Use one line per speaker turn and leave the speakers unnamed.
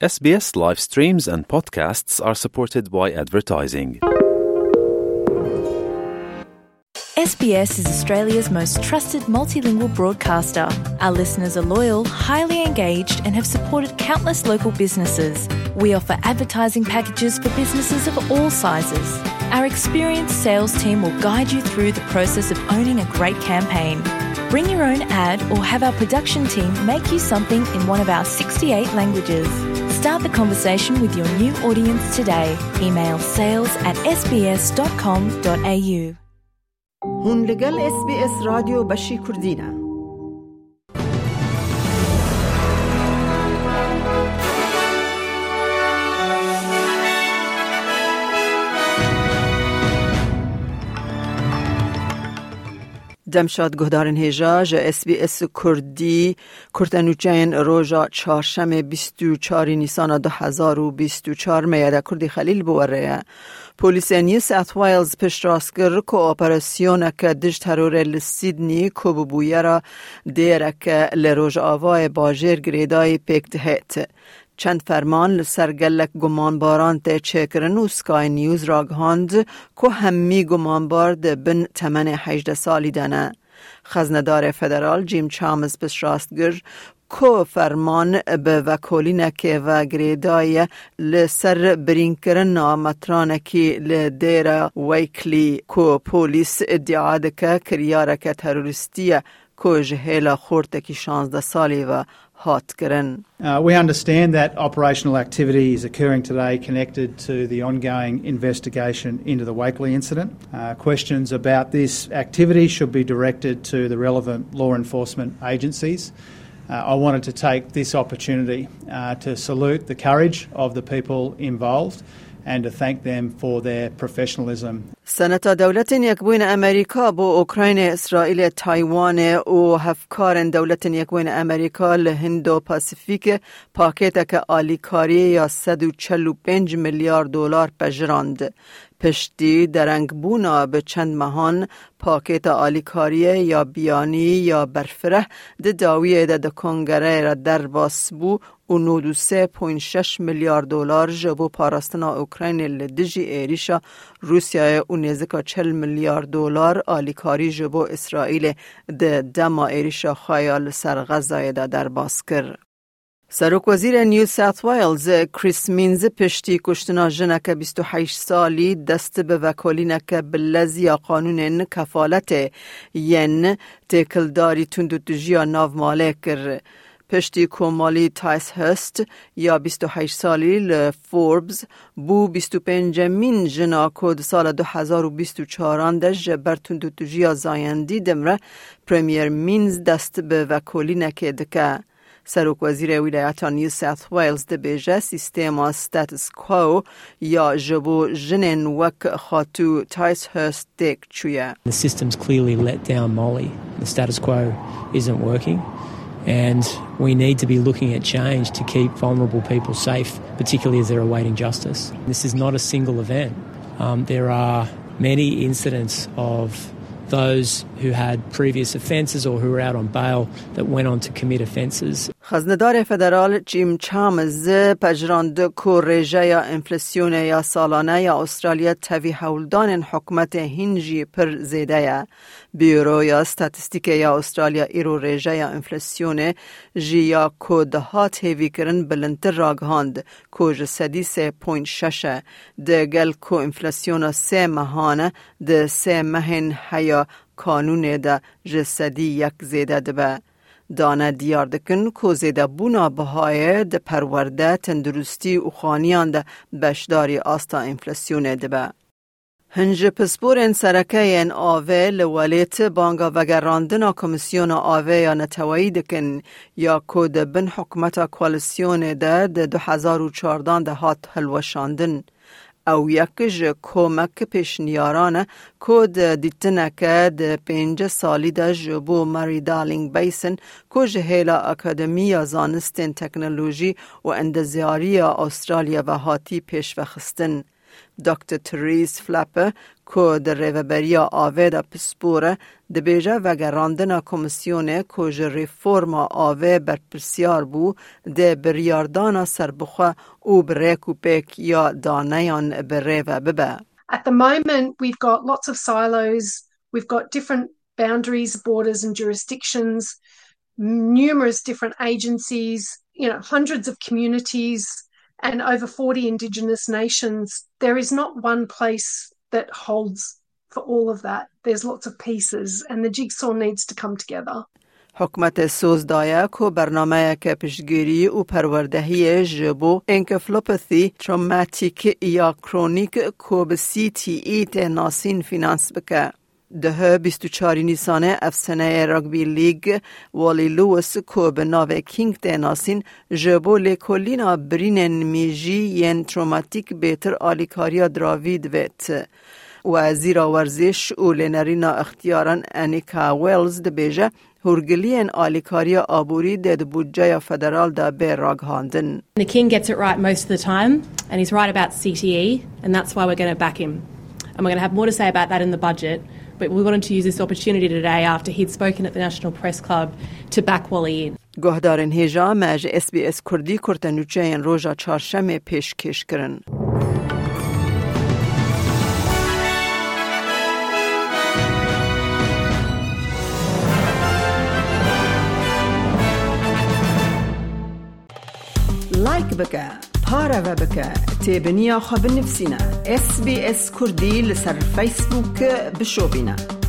SBS live streams and podcasts are supported by advertising.
SBS is Australia's most trusted multilingual broadcaster. Our listeners are loyal, highly engaged and have supported countless local businesses. We offer advertising packages for businesses of all sizes. Our experienced sales team will guide you through the process of owning a great campaign. Bring your own ad or have our production team make you something in one of our 68 languages. Start the conversation with your new audience today. Email sales@sbs.com.au.
هون لگل SBS رادیو بشی کردینه. دمشاد گهدارن هجا جا SBS کردی کرتنوچین روژا چهارشنبه 24 نیسان 2024 میاده کردی خلیل بوره. پلیس نیو ساوت ویلز پشت راست کرد که اپراسیون که دژ ترور لسیدنی کوبویه را دیره که لروژ آوای باجر گریدای پیک دهید. چند فرمان لسرگلک گمانباران ته چکرن و سکای نیوز را گهاند که همی گمانبار ده بن تمن 18 سالی دانه. خزندار فدرال جیم چامز پس راستگر که فرمان به وکولینک و گریدای لسر برینکرن نامترانکی لدیر ویکلی که پولیس ادعا دکه کریارک تروریستیه که جهیل خورتکی 16 سالی و
We understand that operational activity is occurring today connected to the ongoing investigation into the Wakely incident. Questions about this activity should be directed to the relevant law enforcement agencies. I wanted to take this opportunity to salute the courage of the people involved and to thank them for their professionalism.
سنتا دولت یکبوین امریکا با اوکراین، اسرائیل، تایوان و هفکار دولت یکبوین امریکا لهند و پاسیفیک پاکت که آلیکاری یا 145 میلیارد دلار پجراند. پشتی درنگ بونا به چند ماهان پاکت آلیکاری یا بیانی یا برفره ده داویه ده کنگره را در باسبو و 93.6 میلیارد دلار جبو پاراستنا اوکراین لدجی ایریشا روسیای و نزدیک 40 میلیارد دلار آلیکاری جبو اسرائیل ده دما ایریشا خایال سر غزای ده در باس کر. سروک وزیر نیو ساوت ویلز کریس مینز پشتی کشتنا جنک 28 سالی دست به وکالینک بلزی قانون کفالت ین تکلداری تندوتجیا ناو ماله کر. پشتی کومالی تایس هست یا 28 سالی لفوربز بو 25 مین جنا کود سال 2024 دش بر تندوتجیا زایندی دمره پریمیر مینز دست به وکالینک دکه. سروک وزیر ولایت نیو ساوت ویلز ده بیجه سیستم استاتس کو یا جبو جنن وک خاتو تایس هست دیک چویه.
The system's clearly let down Molly. The status quo isn't working and we need to be looking at change to keep vulnerable people safe, particularly as they're awaiting justice. This is not a single event. There are many incidents of those who had previous offences or who were out on bail that went on to commit offences.
خزندار فدرال جیم چامز پجراند که رژه یا انفلاسیون یا سالانه یا استرالیا توی هولدان حکومت هنجی پر زیده یا بیورو یا استاتستیک یا استرالیا ایرو رژه یا انفلاسیون جی یا کودهات هیوی کرن بلندتر راگهاند که جسدی 3.6 ده گل که انفلاسیون 3 ماهانه ده 3 مهن هیا کانون ده جسدی یک زیده دبه. دانه دیار دکن که زیده بونا بهای ده پرورده تندرستی و خانیان ده بشداری آستا انفلاسیون دبه. هنج پسپورن سرکه این آوه لولیت بانگا وگراندنا کمیسیون آوه یا نتوایی دکن یا که ده بن حکمت کوالیسیون ده 2014 ده هات حلوشاندن. او یکج کمک پیشنیارانه که دیتنه که ده 5 سالی ده جبو ماری دارلینگ بیسن که جهیلا اکادمی زانستین تکنولوژی و اندزیاری استرالیا و هاتی پیش وخستن. دکتر تریس فلپر که در ریوبریا آوه دا پسپوره دبیجه و گراندن کمیسیونه که جه ریفورم آوه برپرسیار بو ده بریاردان سربخواه او بریکو پیک یا دانیان بریو ببه.
At the moment, we've got lots of silos. We've got different boundaries, borders and jurisdictions, numerous different agencies, hundreds of communities and over 40 Indigenous nations. There is not one place that holds for all of that. There's lots of pieces and the jigsaw needs to come together.
حکومت سوز دایا که برنامه که پیشگیری و پروردهی جبو انکفلوپاثی تروماتیک یا کرونیک که به CTE تناسین فینانس بکه. ده 24 نیسانه افسانه راگبی لیگ والی لویس که به ناو کینگ تناسین جبو لکولینا برینن میجی ین تروماتیک بیتر آلیکاریا دراوید ویت. وزیر ورزش و لنرینا اختیاران انیکا ویلز ده بیجه هرگلین آلیکاریا آبوری ده بودجه فدرال ده به راگهاندن.
The King gets it right most of the time and he's right about CTE and that's why we're going to back him. And we're going to have more to say about that in the budget, but we wanted to use this opportunity today after he'd spoken at the National Press Club to back Wally in.
گهدارن هیجا مج SBS کردی کرتنوچه روژا چارشم پیشکش کرن. لایک بکه، پاره و بکه، تیبنیا خواب نفسینا. SBS کردی لسر فیسبوک بشو بینا.